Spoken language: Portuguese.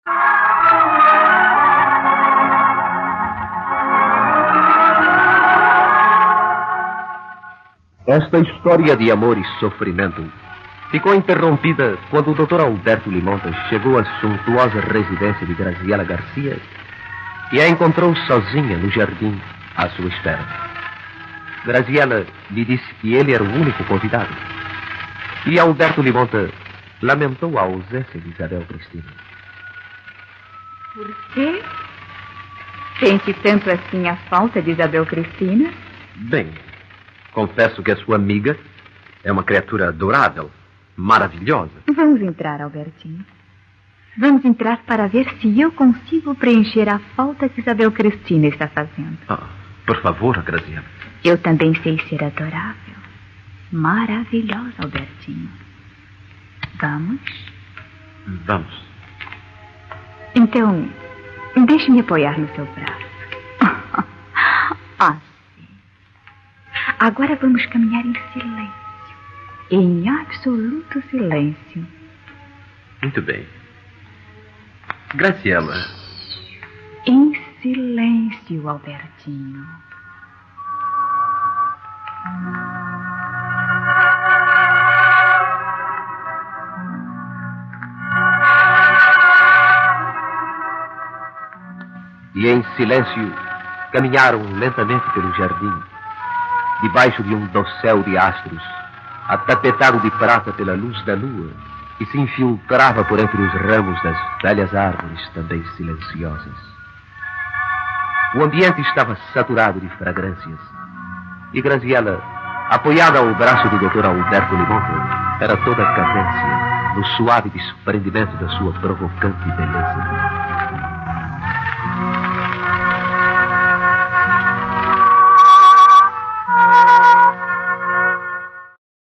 Esta história de amor e sofrimento ficou interrompida quando o Dr. Alberto Limontas chegou à suntuosa residência de Graziela Garcia e a encontrou sozinha no jardim à sua espera. Graziela lhe disse que ele era o único convidado e Alberto Limontas lamentou a ausência de Isabel Cristina. Por quê? Sente tanto assim a falta de Isabel Cristina? Bem, confesso que a sua amiga é uma criatura adorável, maravilhosa. Vamos entrar, Albertinho. Vamos entrar para ver se eu consigo preencher a falta que Isabel Cristina está fazendo. Por favor, Graziela. Eu também sei ser adorável, maravilhosa, Albertinho. Vamos? Vamos. Então, deixe-me apoiar no seu braço. Assim. Agora vamos caminhar em silêncio. Em absoluto silêncio. Muito bem. Graziela. Em silêncio, Albertinho. E em silêncio caminharam lentamente pelo jardim, debaixo de um dossel de astros, atapetado de prata pela luz da lua, que se infiltrava por entre os ramos das velhas árvores também silenciosas. O ambiente estava saturado de fragrâncias, e Graziela, apoiada ao braço do Dr. Alberto Limontas, era toda cadência no suave desprendimento da sua provocante beleza.